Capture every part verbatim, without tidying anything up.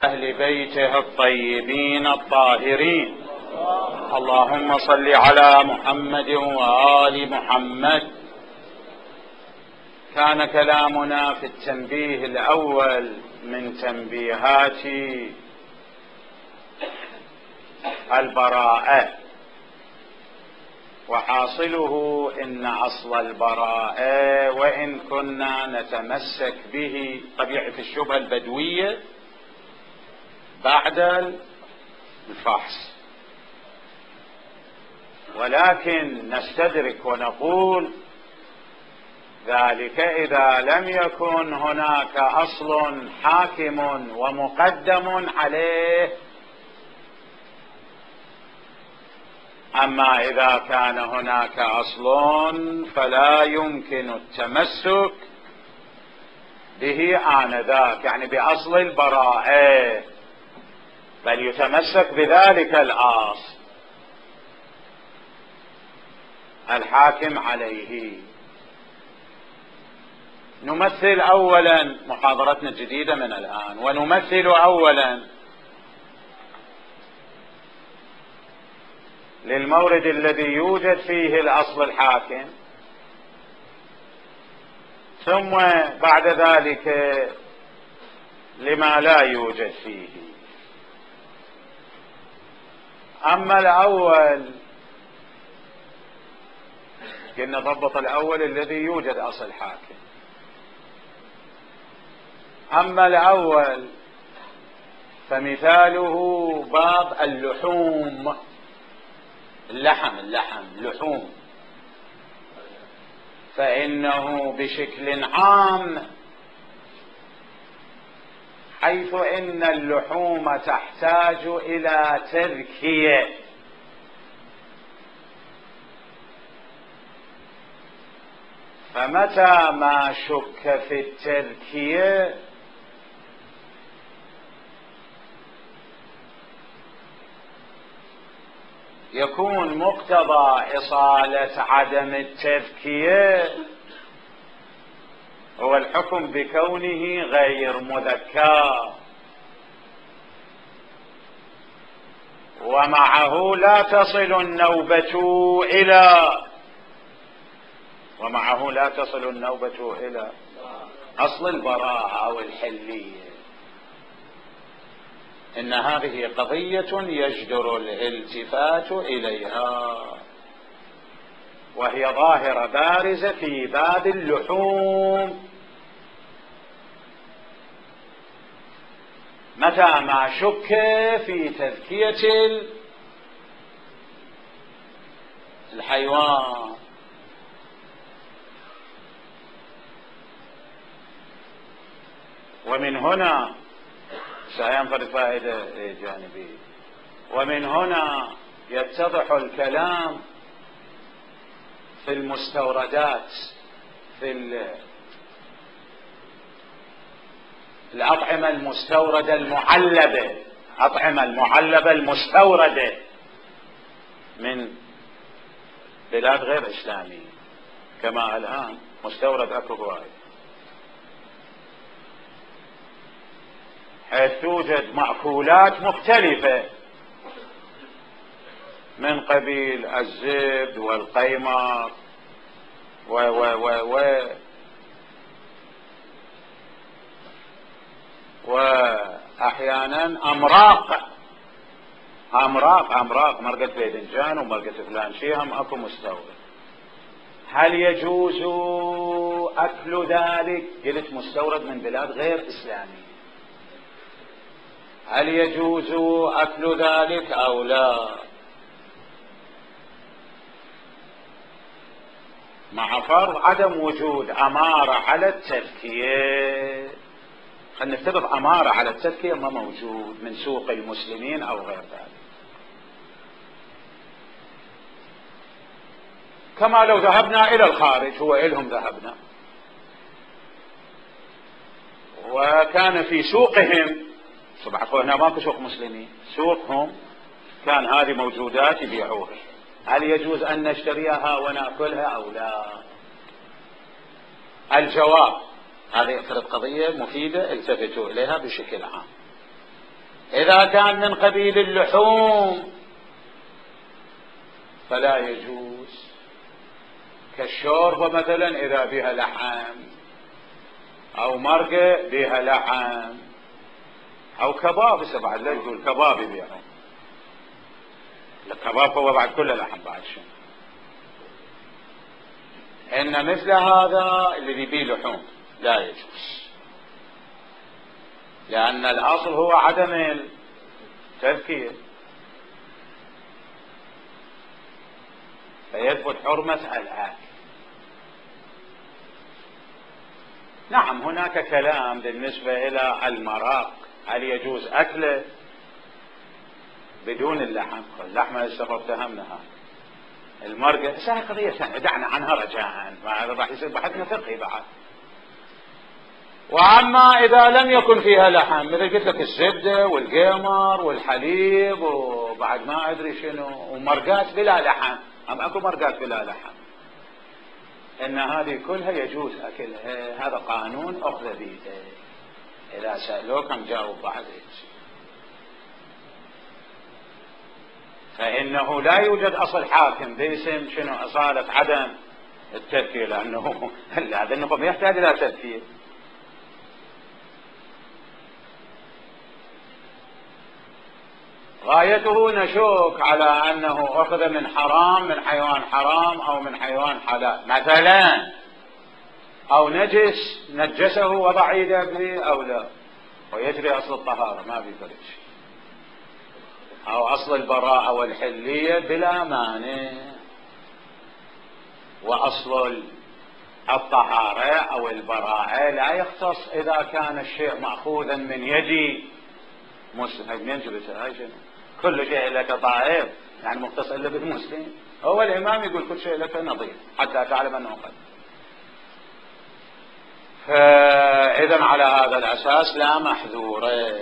أهل بيته الطيبين الطاهرين. اللهم صل على محمد وآل محمد. كان كلامنا في التنبيه الأول من تنبيهات البراءة، وحاصله إن أصل البراءة وإن كنا نتمسك به طبيعة الشبهة البدوية بعد الفحص، ولكن نستدرك ونقول ذلك إذا لم يكن هناك أصل حاكم ومقدم عليه. أما إذا كان هناك أصل فلا يمكن التمسك به آنذاك، يعني بأصل البراءة، بل يتمسك بذلك الأصل الحاكم عليه. نمثل أولا، محاضرتنا الجديدة من الآن، ونمثل أولا للمورد الذي يوجد فيه الأصل الحاكم، ثم بعد ذلك لما لا يوجد فيه. أما الأول قلنا ضبط الأول الذي يوجد أصل حاكم. أما الأول فمثاله باب اللحوم، اللحم اللحم لحوم، فإنه بشكل عام حيث إن اللحوم تحتاج إلى تذكية، فمتى ما شك في التذكية يكون مقتضى إصالة عدم التذكية هو الحكم بكونه غير مذكى، ومعه لا تصل النوبة إلى ومعه لا تصل النوبة إلى أصل البراءة أو الحلية. إن هذه قضية يجدر الالتفات إليها، وهي ظاهرة بارزة في باب اللحوم. متى ما شك في تذكية الحيوان، ومن هنا سينفرد فائدة جانبية، ومن هنا يتضح الكلام في المستوردات، في الأطعمة المستوردة المعلبة، أطعمة المعلبة المستوردة من بلاد غير إسلامية، كما الآن مستورد أكو هواي، حيث توجد مأكولات مختلفة من قبيل الزبد والقيمة و و و و وأحيانا أمراق أمراق أمراق مرقة باذنجان ومرقة فلان شيء هم أكو مستورد. هل يجوز أكل ذلك؟ قلت مستورد من بلاد غير إسلامية، هل يجوز أكل ذلك أو لا؟ مع فرض عدم وجود أمارة على التذكية. خلينا نفترض أمارة على التذكية ما موجود من سوق المسلمين أو غير ذلك، كما لو ذهبنا إلى الخارج، هو إلهم ذهبنا وكان في سوقهم، طبعا هنا ماكو سوق مسلمين، سوقهم كان هذه موجودات يبيعوها، هل يجوز أن نشتريها ونأكلها أو لا؟ الجواب هذه افترض قضية مفيدة التفتوا إليها بشكل عام. إذا كان من قبيل اللحوم فلا يجوز، كالشوربة مثلا إذا بها لحم، أو مرقة بها لحم، أو كباب. بعد لا يقول كباب يبيعون، الكباب هو بعد كله لحم بعد شنو. إن مثل هذا الذي فيه لحوم لا يجوز، لأن الأصل هو عدم التذكية، فيثبت حرمة الأكل. نعم هناك كلام بالنسبة إلى المرق، هل يجوز أكله بدون اللحم؟ اللحم السبب اتهمناها، المرقة هذه قضية ثانية دعنا عنها رجاء، هذا راح يصير بحثنا فقهي بعد. وأما إذا لم يكن فيها لحم، مثل قلت لك الزبدة والقمر والحليب وبعد ما أدري شنو، ومرقات بلا لحم، أم أكو مرقات بلا لحم، إن هذه كلها يجوز أكلها. هذا قانون أخذ بيده، إذا سألوكم جاوب بعد إيش. فإنه لا يوجد أصل حاكم باسم شنو أصالة عدم التذكية، لأنه هذا النقم يحتاج إلى تذكية. غايته نشوك على أنه أخذ من حرام، من حيوان حرام أو من حيوان حلال مثلا، أو نجس نجسه وضع يده به أو لا، ويجري أصل الطهارة ما بيفرق شيء، أو أصل البراءة والحلية بلا مانع، وأصل الطهارة أو البراءة لا يختص إذا كان الشيء مأخوذا من يد مسلم. ينجبت هاي شنو؟ كل شيء لك طائف، يعني مختص إلا بالمسلم. هو الإمام يقول كل شيء لك نظير حتى تعلم أنه قد. فإذا على هذا الأساس لا محذورة.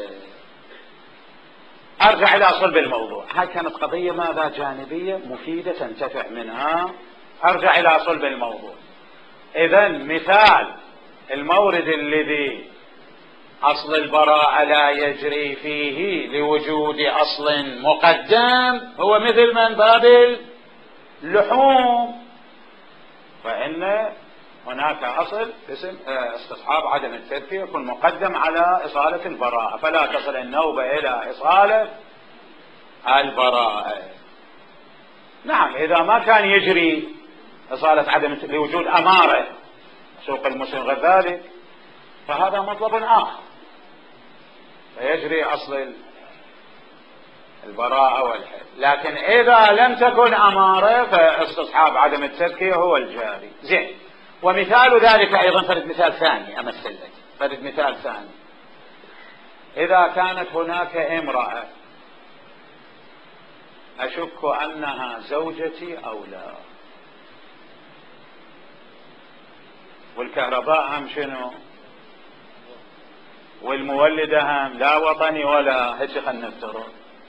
أرجع إلى صلب الموضوع. هاي كانت قضية ماذا جانبية مفيدة تنتفع منها. أرجع إلى صلب الموضوع. إذا مثال المورد الذي أصل البراءة لا يجري فيه لوجود أصل مقدم هو مثل من باب اللحوم، فإن هناك أصل اسم استصحاب عدم التذكية يكون مقدم على إصالة البراءة، فلا تصل النوبة إلى إصالة البراءة. نعم إذا ما كان يجري إصالة عدم لوجود أمارة سوق المسلم غير ذلك فهذا مطلب آخر، فيجري أصل البراءة والحل. لكن إذا لم تكن أمارة فاستصحاب عدم التذكية هو الجاري. زين. ومثال ذلك أيضا فرد مثال ثاني أمثل لك، فرد مثال ثاني. إذا كانت هناك امرأة أشك أنها زوجتي أو لا، والكهرباء هم شنو، والمولدة هم لا وطني ولا هيك، خلنا نفترض،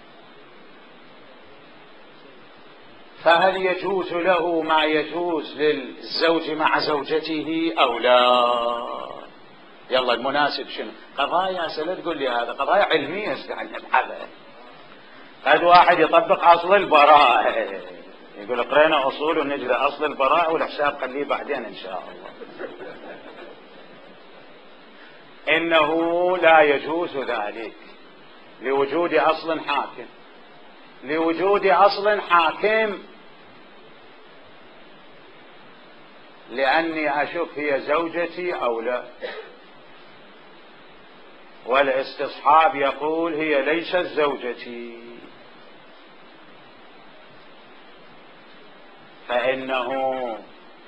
فهل يجوز له ما يجوز للزوج مع زوجته أو لا؟ يلا المناسب شنو؟ قضايا أسئلة تقول لي هذا قضايا علمية استعن بحالها. قد واحد يطبق أصل البراءة يقول قرينا أصول ونجري أصل البراءة والحساب خليه بعدين إن شاء الله. إنه لا يجوز ذلك لوجود أصل حاكم، لوجود أصل حاكم لأني أشك هي زوجتي أو لا، والاستصحاب يقول هي ليست زوجتي، فإنه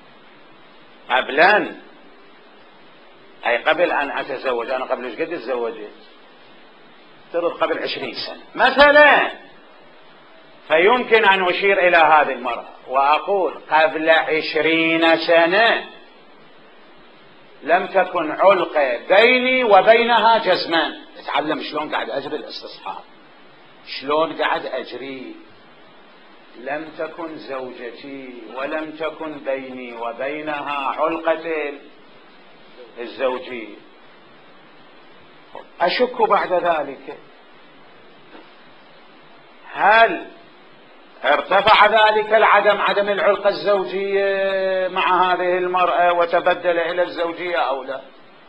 قبلا أي قبل أن أتزوج، أنا قبل ايش قد تزوجت؟ افترض قبل عشرين سنة مثلا، فيمكن أن أشير إلى هذه المرأة وأقول قبل عشرين سنة لم تكن علقة بيني وبينها جزمان. اتعلم شلون قاعد أجري الاستصحاب، شلون قاعد أجري. لم تكن زوجتي ولم تكن بيني وبينها علقة الزوجية، أشك بعد ذلك هل ارتفع ذلك العدم عدم العلاقة الزوجية مع هذه المرأة وتبدل إلى الزوجية أو لا؟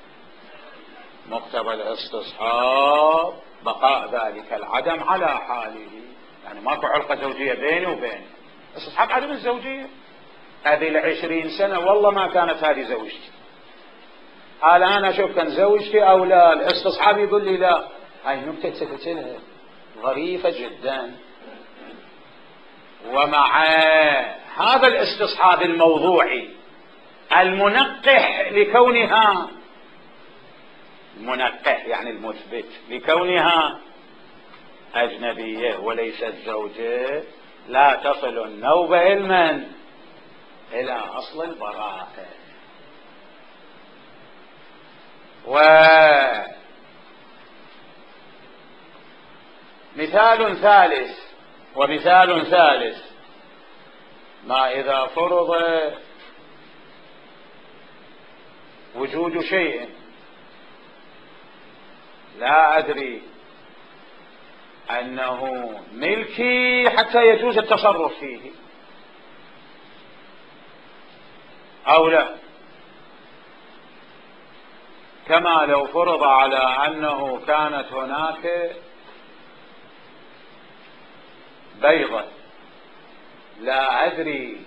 مقتضى الاستصحاب بقاء ذلك العدم على حاله، يعني ماكو علاقة زوجية بيني وبينه، استصحاب عدم الزوجية. هذه العشرين سنة والله ما كانت هذه زوجتي، الآن أشوف كان زوجتي أو لا، الاستصحاب يقول لي لا. هاي نكتة تفتلها ظريفة جدا. ومع هذا الاستصحاب الموضوعي المنقح لكونها منقح يعني المثبت لكونها أجنبية وليست زوجة، لا تصل النوبة علما إلى أصل البراءة. ومثال ثالث ومثال ثالث ما إذا فرض وجود شيء لا أدري أنه ملكي حتى يجوز التصرف فيه أو لا، كما لو فرض على أنه كانت هناك بيضة لا أدري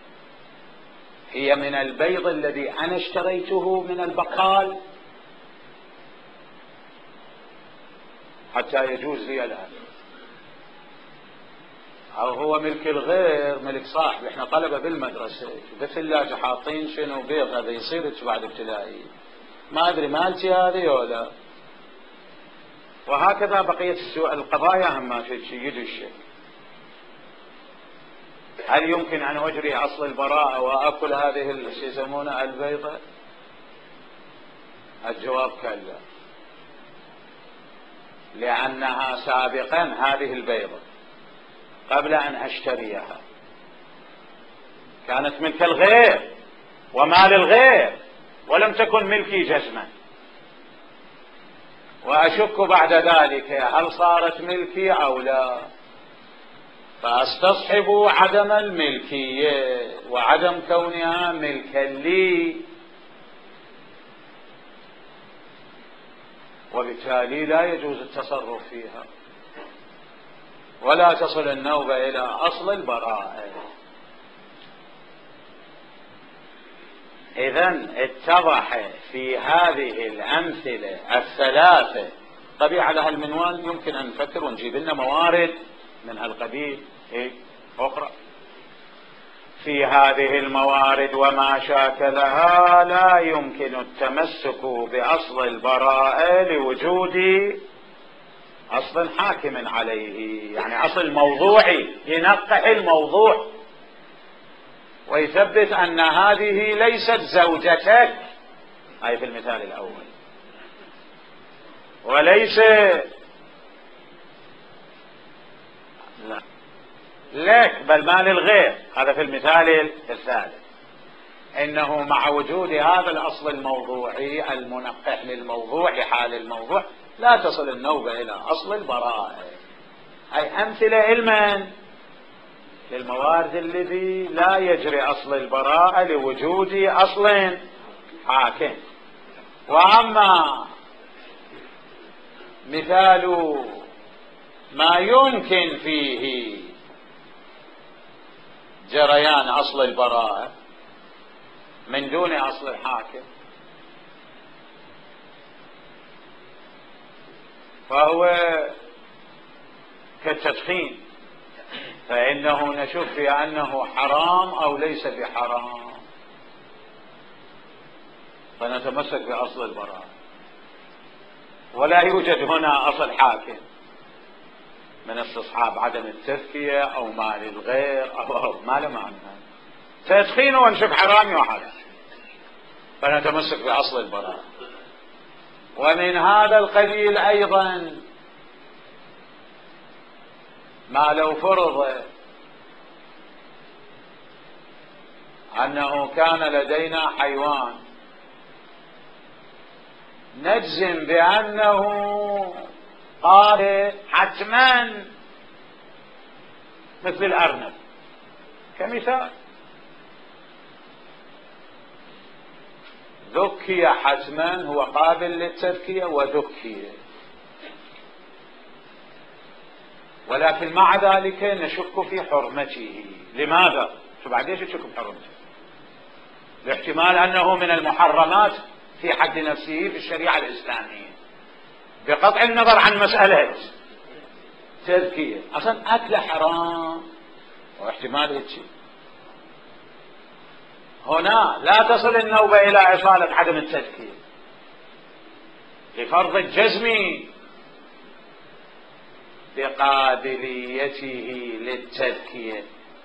هي من البيض الذي أنا اشتريته من البقال حتى يجوز لي الآن، أو هو ملك الغير ملك صاحب. احنا طلبة بالمدرسة بثلاجة حاطين شنو بيض هذا يصير بعد ابتدائي، ما أدري مالتي هذه ولا. وهكذا بقية القضايا هم في شيء الشيء. هل يمكن أن أجري أصل البراءة وأكل هذه شو يسمونها البيضة؟ الجواب كلا، لأنها سابقا هذه البيضة قبل أن أشتريها كانت ملك الغير ومال الغير ولم تكن ملكي جزما، وأشك بعد ذلك هل صارت ملكي أو لا، فأستصحب عدم الملكية وعدم كونها ملكا لي، وبالتالي لا يجوز التصرف فيها ولا تصل النوبة إلى أصل البراءة. إذن اتضح في هذه الأمثلة الثلاثة طبيعة لها المنوال، يمكن أن نفكر ونجيب لنا موارد من هالقبيل إيه أخرى. في هذه الموارد وما شاكلها لا يمكن التمسك بأصل البراءة لوجود أصل حاكم عليه، يعني أصل موضوعي ينقح الموضوع ويثبت أن هذه ليست زوجتك، هاي في المثال الأول، وليس لا لك بل مال الغير، هذا في المثال الثالث. إنه مع وجود هذا الأصل الموضوعي المنقح للموضوع لحال الموضوع لا تصل النوبة إلى أصل البراءة. أي أمثلة علما للموارد الذي لا يجري أصل البراءة لوجود أصل حاكم. وأما مثال ما يمكن فيه جريان أصل البراءة من دون أصل الحاكم فهو كالتدخين، فإنه نشك في أنه حرام أو ليس بحرام فنتمسك بأصل البراءة، ولا يوجد هنا أصل حاكم من استصحاب عدم التذكية أو مال الغير أو, أو ما له معنى، تدخين ونشك حرام وحرام فنتمسك بأصل البراءة. ومن هذا القبيل أيضا ما لو فرض أنه كان لدينا حيوان نجزم بأنه قال حتما مثل الأرنب كمثال. ذكي حتما، هو قابل للتذكية وذكي، ولكن مع ذلك نشك في حرمته. لماذا؟ شو بعد ليش نشك بحرمته؟ لاحتمال أنه من المحرمات في حد نفسه في الشريعة الإسلامية، بقطع النظر عن مسألة تذكية. أصلا أكل حرام واحتمال هيك. هنا لا تصل النوبة إلى إصالة عدم التذكية لفرض الجزم بقابليته للتذكية،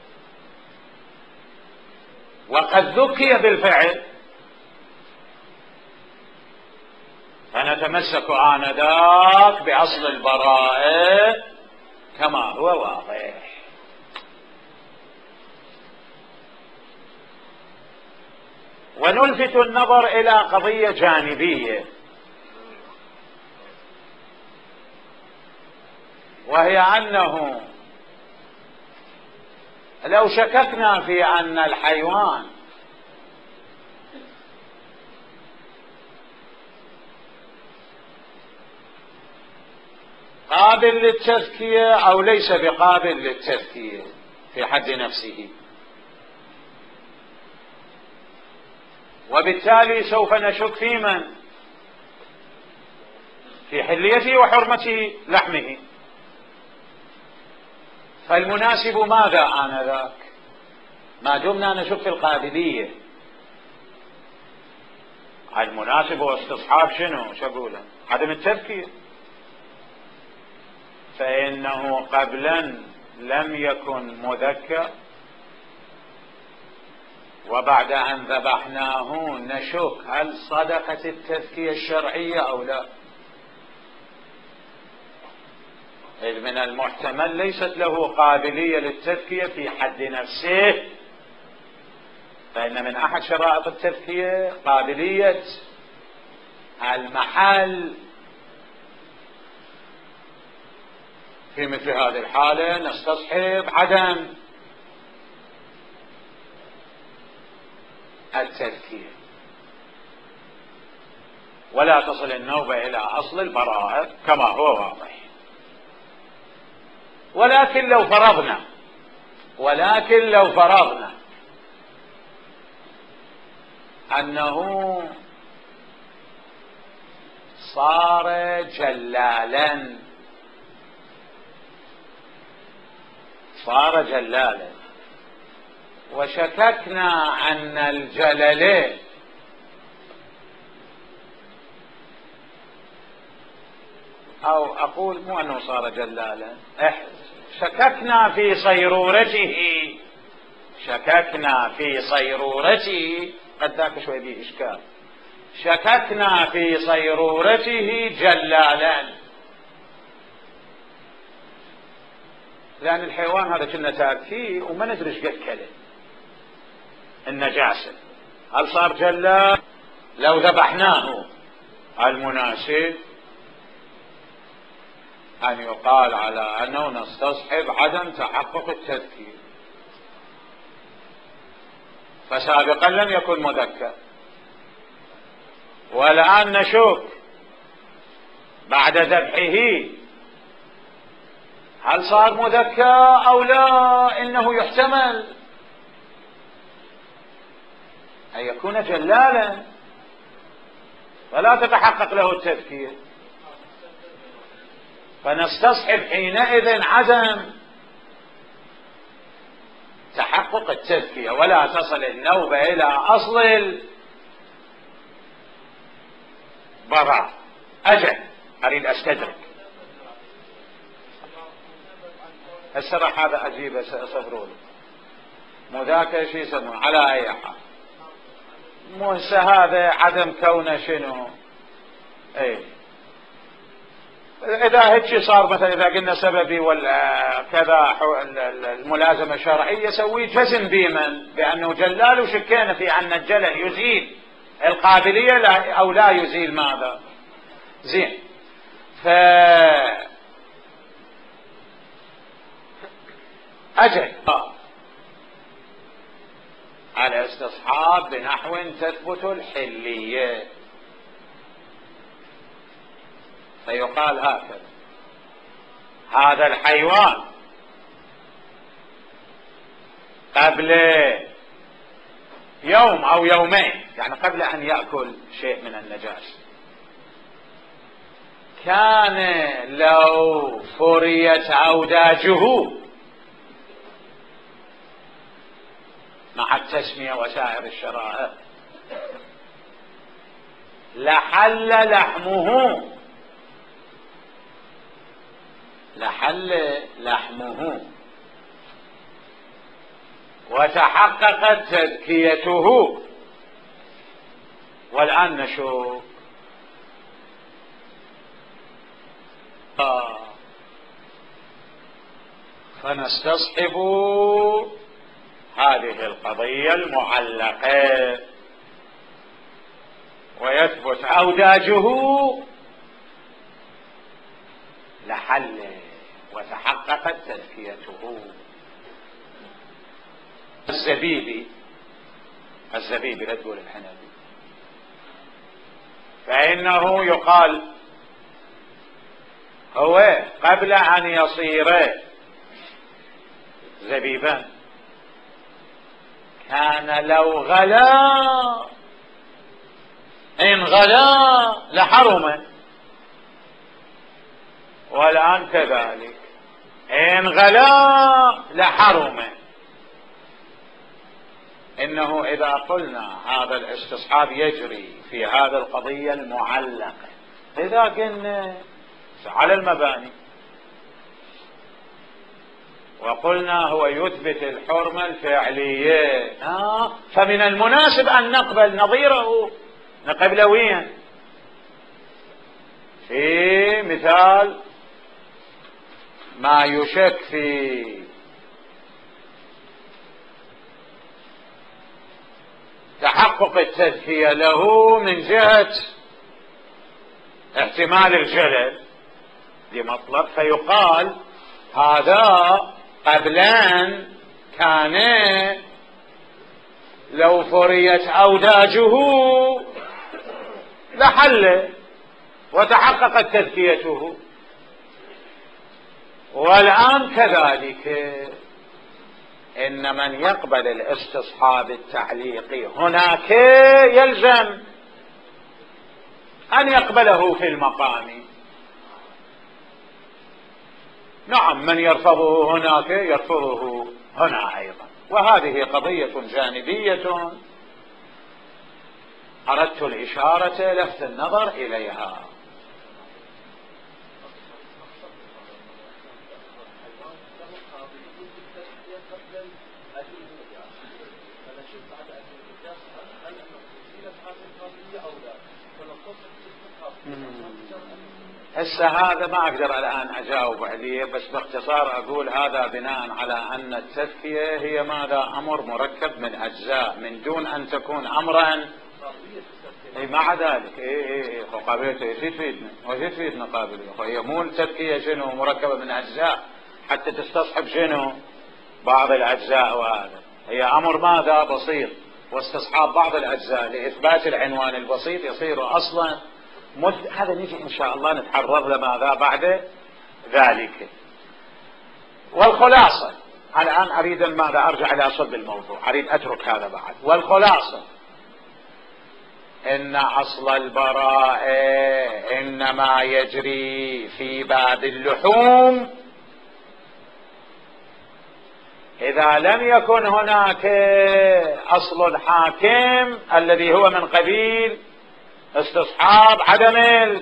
وقد ذكي بالفعل، فنتمسك آنذاك بأصل البراءة كما هو واضح. ونلفت النظر إلى قضية جانبية، وهي أنه لو شككنا في أن الحيوان قابل للتذكية أو ليس بقابل للتذكية في حد نفسه، وبالتالي سوف نشك في من؟ في حليته وحرمته لحمه. فالمناسب ماذا آنذاك ما دمنا نشك في القابلية؟ المناسب هو استصحاب شنو؟ شو أقوله؟ عدم التذكية. فإنه قبلا لم يكن مذكى، وبعد أن ذبحناه نشك هل صدقت التذكية الشرعية أو لا، إذ من المحتمل ليست له قابلية للتذكية في حد نفسه، فإن من أحد شرائط التذكية قابلية المحل. في مثل هذه الحالة نستصحب عدم التذكية، ولا تصل النوبة إلى أصل البراءة كما هو واضح. ولكن لو فرضنا ولكن لو فرضنا أنه صار جلالا صار جلالا وشككنا أن الجلل أو أقول مو أنه صار جلالا، شككنا في صيرورته شككنا في صيرورته قد ذاك شوي به إشكال. شككنا في صيرورته جلالا، لأن الحيوان هذا كنا تاركيه وما ندري ايش قد كله النجاسة، هل صار جلال؟ لو ذبحناه المناسب أن يقال على أنه نستصحب عدم تحقق التذكير، فسابقا لم يكن مذكى، والآن نشك بعد ذبحه هل صار مذكى أو لا. إنه يحتمل أن يكون جلالا فلا تتحقق له التذكير، فنستصحب حينئذ عدم تحقق التذكية، ولا تصل النوبة إلى أصل البراء. أجل أريد أستدرك السرح هذا أجيب صبروا له مو ذاك شيء يسمونه على أي حال، مو هذا عدم كونه شنو. اي اذا هيك صار مثلا اذا قلنا سببي ولا كذا الملازمه الشرعيه يسوي جزم بمن بانه جلال، وشكينا في ان الجلل يزيل القابليه لا او لا يزيل ماذا زين. ف أجل الاستصحاب بنحو تثبت الحلية، فيقال هكذا: هذا الحيوان قبل يوم أو يومين، يعني قبل أن يأكل شيء من النجاسة، كان لو فريت أوداجه مع التسمية وسائر الشرائع لحل لحمه لحل لحمه وتحققت تذكيته. والآن نشوف فنستصحب هذه القضية المعلقة ويثبت أوداجه لحل وتحققت تذكيته. الزبيبي الزبيبي لا تقول الحنبي، فإنه يقال هو قبل أن يصير زبيبا كان لو غلا إن غلا لحرم، والآن كذلك إن غلا لحرم. إنه إذا قلنا هذا الاستصحاب يجري في هذا القضية المعلقة، إذا قلنا على المباني وقلنا هو يثبت الحرمة الفعلية، آه فمن المناسب أن نقبل نظيره. نقبل وين؟ في مثال ما يشك في تحقق التذكية له من جهة احتمال الجلل لمطلب، فيقال هذا قبلان كان لو فريت أوداجه لحل وتحققت تذكيته، والآن كذلك. إن من يقبل الاستصحاب التعليقي هناك يلزم أن يقبله في المقام. نعم، من يرفضه هناك يرفضه هنا أيضا. وهذه قضية جانبية أردت الإشارة لفت النظر إليها. هسه هذا ما أقدر الآن أجاوب عليه، بس باختصار أقول هذا بناء على أن التذكية هي ماذا؟ أمر مركب من أجزاء من دون أن تكون أمرا. أي مع ذلك إيه إيه قابلته إيش تفيدنا؟ وإيش تفيدنا قابلية؟ هي مو التذكية شنو مركبة من أجزاء حتى تستصحب شنو بعض الأجزاء، وهذا هي أمر ماذا؟ بسيط، واستصحاب بعض الأجزاء لإثبات العنوان البسيط يصير أصلا مد... هذا نجي إن شاء الله نتعرض لماذا بعد ذلك. والخلاصة الآن أريد ماذا أرجع إلى صلب الموضوع، أريد أترك هذا بعد. والخلاصة إن أصل البراءة إنما يجري في باب اللحوم إذا لم يكن هناك أصل الحاكم الذي هو من قبيل استصحاب عدم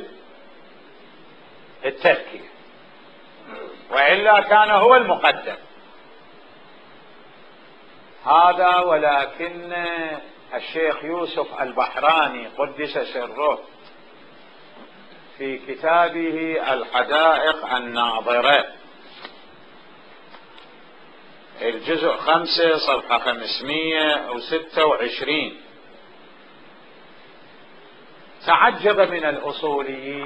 التذكية، وإلا كان هو المقدم هذا. ولكن الشيخ يوسف البحراني قدس سره في كتابه الحدائق الناظرة الجزء خمسة صفحة خمسمائة وستة وعشرين تعجب من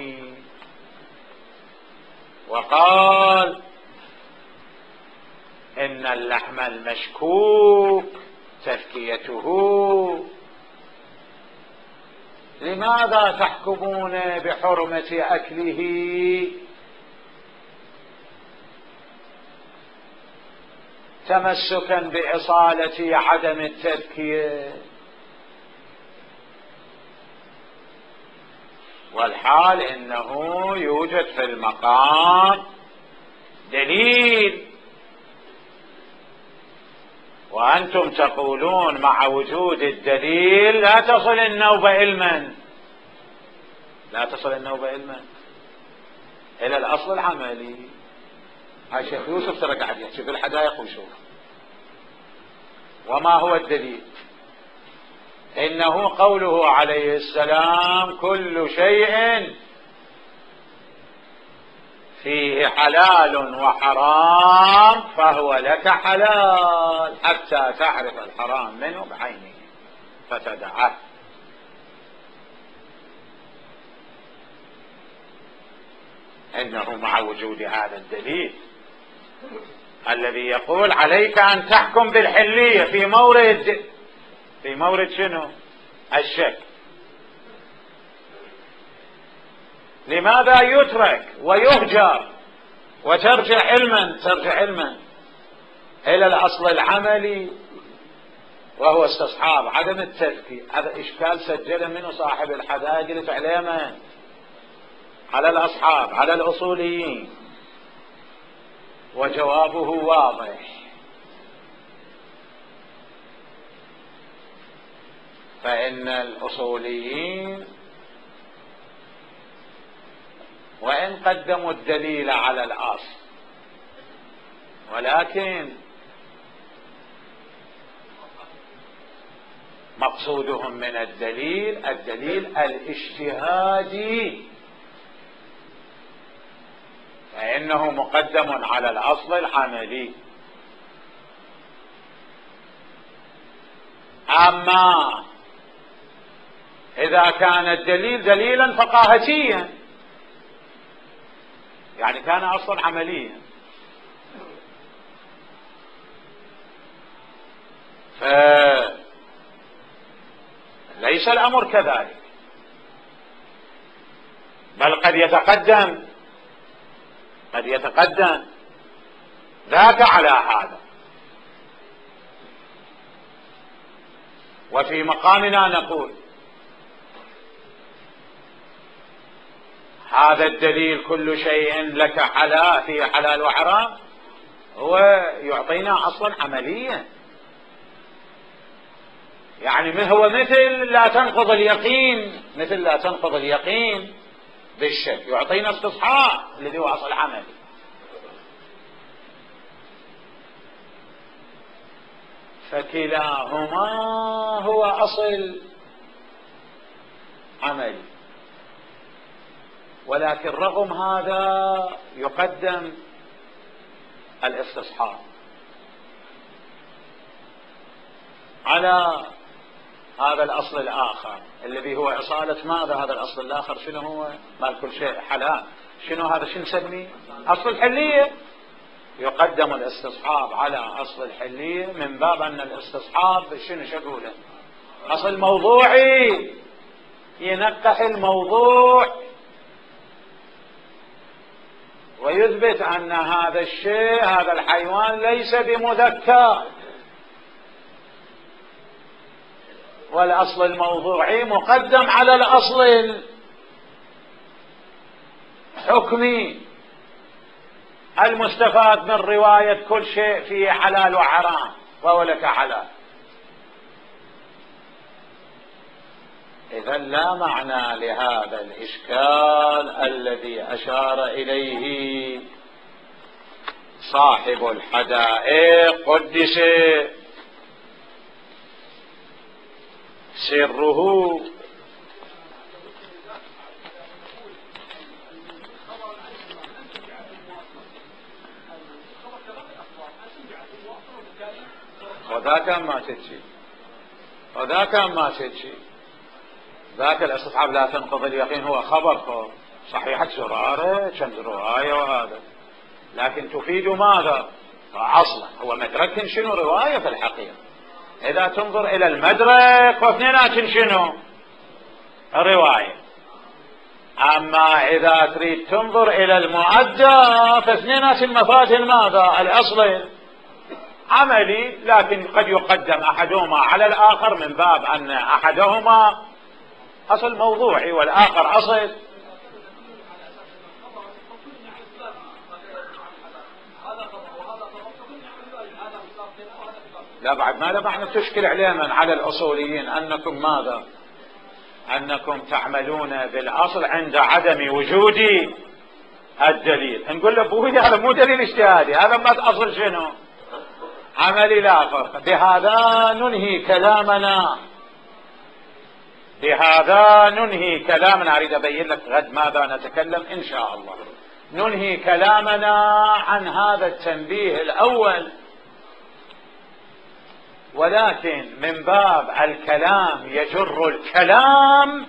الأصوليين وقال إن اللحم المشكوك تذكيته، لماذا تحكمون بحرمة أكله تمسكا بإصالة عدم التذكية، والحال إنه يوجد في المقام دليل، وأنتم تقولون مع وجود الدليل لا تصل النوبة علما، لا تصل النوبة علما إلى الأصل العملي. هاي شيخ يوسف ترى قاعد يحكي في الحدائق ويشوف. وما هو الدليل؟ إنه قوله عليه السلام: كل شيء فيه حلال وحرام فهو لك حلال حتى تعرف الحرام منه بعينه فتدعه. إنه مع وجود هذا الدليل الذي يقول عليك أن تحكم بالحلية في مورد في مورد شنو؟ الشك. لماذا يترك ويهجر وترجع علما ترجع علما إلى الأصل العملي وهو استصحاب عدم التذكير؟ هذا إشكال سجل منه صاحب الحدائق لتعليمه على الأصحاب على الأصوليين، وجوابه واضح. فإن الأصوليين وإن قدموا الدليل على الأصل، ولكن مقصودهم من الدليل الدليل الاجتهادي، فإنه مقدم على الأصل العملي. أما إذا كان الدليل دليلا فقاهتيا، يعني كان أصلا عمليا، فليس الأمر كذلك، بل قد يتقدم قد يتقدم ذاك على هذا. وفي مقامنا نقول هذا الدليل كل شيء لك حلال فيه حلال وحرام هو يعطينا أصلا عمليا، يعني ما هو مثل لا تنقض اليقين مثل لا تنقض اليقين بالشك، يعطينا استصحاب الذي هو أصل عملي. فكلاهما هو أصل عملي، ولكن رغم هذا يقدم الاستصحاب على هذا الأصل الآخر الذي هو إصالة ماذا؟ هذا الأصل الآخر شنو هو؟ مال كل شيء حلال، شنو هذا؟ شنو نسميه؟ أصل الحلية. يقدم الاستصحاب على أصل الحلية من باب أن الاستصحاب شنو شقوله؟ أصل موضوعي، ينقح الموضوع ويثبت أن هذا الشيء هذا الحيوان ليس بمذكر، والأصل الموضوعي مقدم على الأصل الحكمي المستفاد من رواية كل شيء فيه حلال وحرام وهو لك حلال. إذن لا معنى لهذا الإشكال الذي أشار إليه صاحب الحدائق قدس سره. وذاك ما تجي وذاك ما تجي ذاك الاستصحاب لا تنقض اليقين هو خبر صحيحة زرارة كم رواية وهذا، لكن تفيد ماذا؟ أصلا هو مدرك شنو رواية في الحقيقة. إذا تنظر إلى المدرك واثنينات شنو رواية. أما إذا تريد تنظر إلى المؤدى فاثنينات المفاد ماذا الأصل عملي، لكن قد يقدم أحدهما على الآخر من باب أن أحدهما أصل موضوعي والآخر أصل. لا بعد ماذا بعد تشكل علينا على الأصوليين أنكم ماذا أنكم تعملون بالأصل عند عدم وجود الدليل. نقول له بوي هذا مو دليل اجتهادي، هذا ما أصل شنو عملي لا فرق. بهذا ننهي كلامنا، بهذا ننهي كلامنا. أريد أبين لك غد ماذا نتكلم إن شاء الله. ننهي كلامنا عن هذا التنبيه الأول، ولكن من باب الكلام يجر الكلام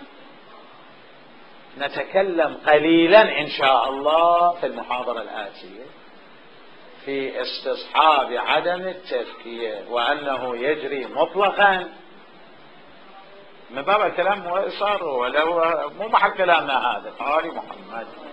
نتكلم قليلا إن شاء الله في المحاضرة الآتية في استصحاب عدم التزكية، وأنه يجري مطلقا من باب الكلام. صار ولو مو محل كلامنا هذا. آل محمد.